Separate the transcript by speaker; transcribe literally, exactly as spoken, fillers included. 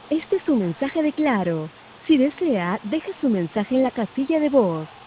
Speaker 1: Este es un mensaje de Claro. Si desea, deje su mensaje en la casilla de voz.